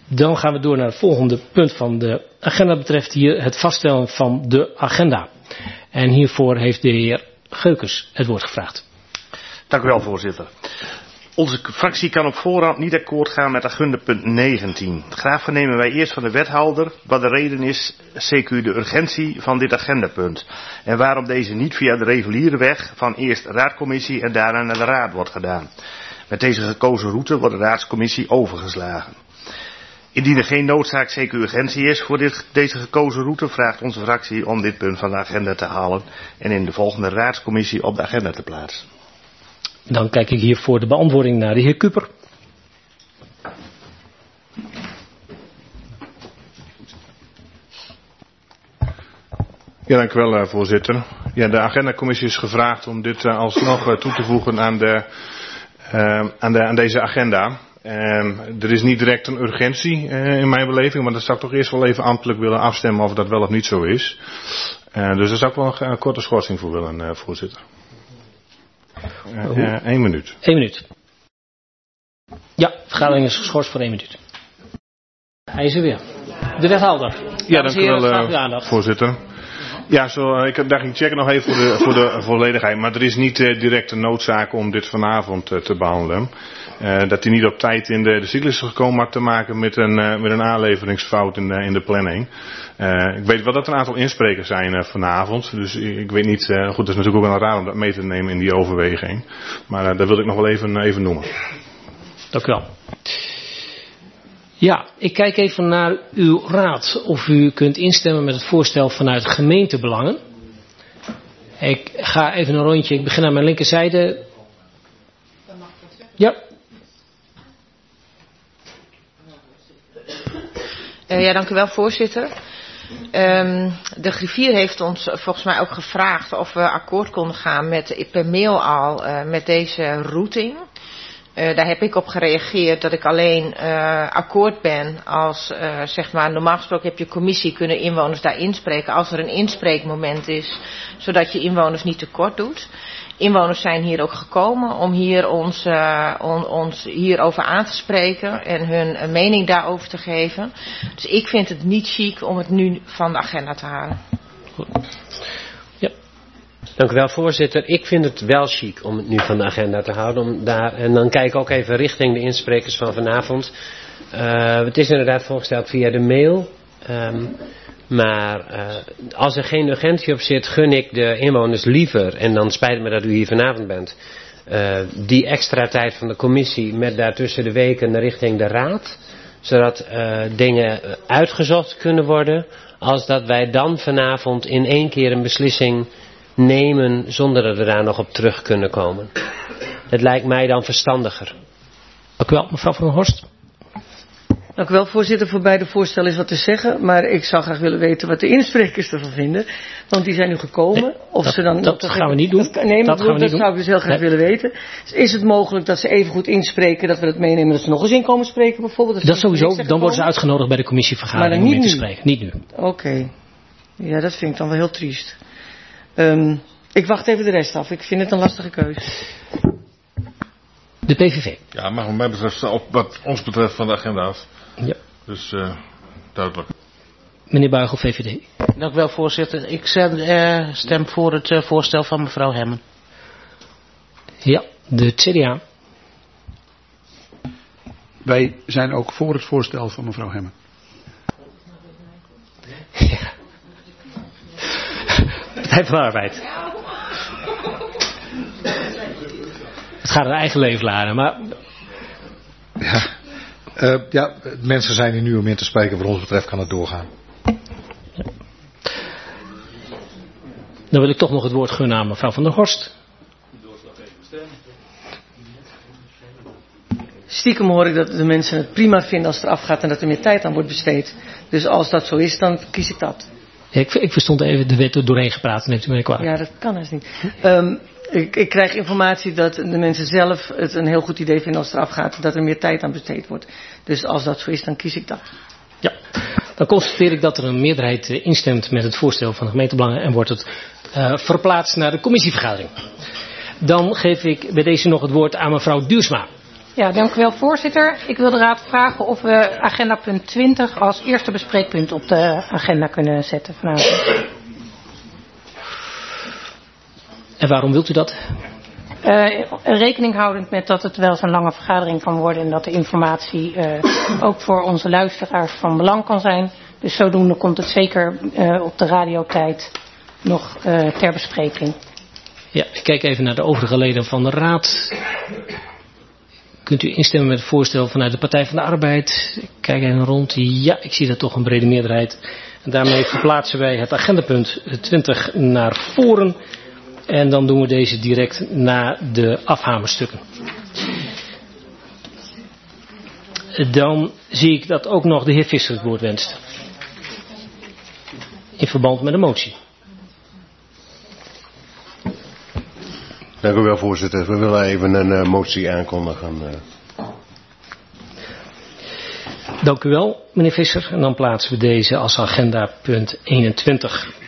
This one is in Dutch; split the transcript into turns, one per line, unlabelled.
Dan gaan we door naar het volgende punt van de agenda, betreft hier het vaststellen van de agenda. En hiervoor heeft de heer Geukens het woord gevraagd.
Dank u wel, voorzitter. Onze fractie kan op voorhand niet akkoord gaan met agenda punt 19. Graag vernemen wij eerst van de wethouder wat de reden is, CQ de urgentie van dit agendapunt. En waarom deze niet via de reguliere weg van eerst raadcommissie en daarna naar de raad wordt gedaan. Met deze gekozen route wordt de raadscommissie overgeslagen. Indien er geen noodzaak CQ urgentie is voor deze gekozen route, vraagt onze fractie om dit punt van de agenda te halen en in de volgende raadscommissie op de agenda te plaatsen.
Dan kijk ik hier voor de beantwoording naar de heer Kuper.
Ja, dank u wel, voorzitter. Ja, de agendacommissie is gevraagd om dit alsnog toe te voegen aan deze agenda. Er is niet direct een urgentie in mijn beleving, maar dat zou ik toch eerst wel even ambtelijk willen afstemmen of dat wel of niet zo is. Dus daar zou ik wel een korte schorsing voor willen, voorzitter. 1 minuut.
1 minuut. Ja, vergadering is geschorst voor 1 minuut. Hij is er weer. De wethouder.
Ja, dank u wel, voorzitter. Ja, daar ging checken nog even voor de volledigheid. Maar er is niet direct een noodzaak om dit vanavond te behandelen. Dat hij niet op tijd in de cyclus is gekomen had te maken met een aanleveringsfout in de planning. Ik weet wel dat er een aantal insprekers zijn vanavond. Dus ik weet niet, goed, het is natuurlijk ook wel raar om dat mee te nemen in die overweging. Maar dat wil ik nog wel even noemen.
Dank u wel. Ja, ik kijk even naar uw raad of u kunt instemmen met het voorstel vanuit gemeentebelangen. Ik ga even een rondje, ik begin aan mijn linkerzijde. Ja.
Ja, dank u wel, voorzitter. De griffier heeft ons volgens mij ook gevraagd of we akkoord konden gaan per mail al met deze routing. Daar heb ik op gereageerd dat ik alleen akkoord ben als, zeg maar, normaal gesproken heb je commissie, kunnen inwoners daar inspreken als er een inspreekmoment is, zodat je inwoners niet tekort doet. Inwoners zijn hier ook gekomen om hier ons hierover aan te spreken en hun mening daarover te geven. Dus ik vind het niet chic om het nu van de agenda te halen.
Goed.
Dank u wel, voorzitter. Ik vind het wel chic om het nu van de agenda te houden. En dan kijk ik ook even richting de insprekers van vanavond. Het is inderdaad voorgesteld via de mail. Maar als er geen urgentie op zit, gun ik de inwoners liever, en dan spijt het me dat u hier vanavond bent, die extra tijd van de commissie met daartussen de weken richting de raad. Zodat dingen uitgezocht kunnen worden. Als dat wij dan vanavond in 1 keer een beslissing nemen zonder dat we daar nog op terug kunnen komen. Het lijkt mij dan verstandiger.
Dank u wel, mevrouw Van der Horst.
Dank u wel, voorzitter. Voor beide voorstellen is wat te zeggen. Maar ik zou graag willen weten wat de insprekers ervan vinden. Want die zijn nu gekomen.
Nee,
of
dat,
ze dan
dat gaan we niet doen.
Dat zou ik dus heel graag willen weten. Dus is het mogelijk dat ze even goed inspreken, dat we het meenemen, dat ze nog eens in komen spreken bijvoorbeeld?
Dat sowieso. Dan worden ze uitgenodigd bij de commissievergadering om in te spreken. Niet nu.
Oké. Ja, dat vind ik dan wel heel triest. Ik wacht even de rest af. Ik vind het een lastige keuze.
De PVV.
Ja, maar wat mij betreft, wat ons betreft, van de agenda af.
Ja.
Dus duidelijk.
Meneer Buigel, VVD.
Dank u wel, voorzitter. Ik stem voor het voorstel van mevrouw Hemmen.
Ja, de CDA.
Wij zijn ook voor het voorstel van mevrouw Hemmen.
Ja. Partij van de Arbeid. Het gaat een eigen leven laden, maar...
Ja, mensen zijn hier nu om in te spreken. Wat ons betreft kan het doorgaan.
Ja. Dan wil ik toch nog het woord gunnen aan mevrouw Van der Horst.
Stiekem hoor ik dat de mensen het prima vinden als het eraf gaat en dat er meer tijd aan wordt besteed. Dus als dat zo is, dan kies ik dat.
Ja, ik verstond even de wet doorheen gepraat, neemt u mij kwalijk.
Ja, dat kan dus niet. Ik krijg informatie dat de mensen zelf het een heel goed idee vinden als het eraf gaat, dat er meer tijd aan besteed wordt. Dus als dat zo is, dan kies ik dat.
Ja, dan constateer ik dat er een meerderheid instemt met het voorstel van de gemeentebelangen en wordt het verplaatst naar de commissievergadering. Dan geef ik bij deze nog het woord aan mevrouw Duursma.
Ja, dank u wel, voorzitter. Ik wil de Raad vragen of we agenda punt 20 als eerste bespreekpunt op de agenda kunnen zetten vanavond.
En waarom wilt u dat?
Rekening houdend met dat het wel zo'n lange vergadering kan worden en dat de informatie ook voor onze luisteraars van belang kan zijn. Dus zodoende komt het zeker op de radiotijd nog ter bespreking.
Ja, ik kijk even naar de overige leden van de Raad. Kunt u instemmen met het voorstel vanuit de Partij van de Arbeid? Ik kijk even rond. Ja, ik zie daar toch een brede meerderheid. En daarmee verplaatsen wij het agendapunt 20 naar voren. En dan doen we deze direct na de afhamerstukken. Dan zie ik dat ook nog de heer Visser het woord wenst. In verband met de motie.
Dank u wel, voorzitter. We willen even een motie aankondigen.
Dank u wel, meneer Visser. En dan plaatsen we deze als agenda punt 21.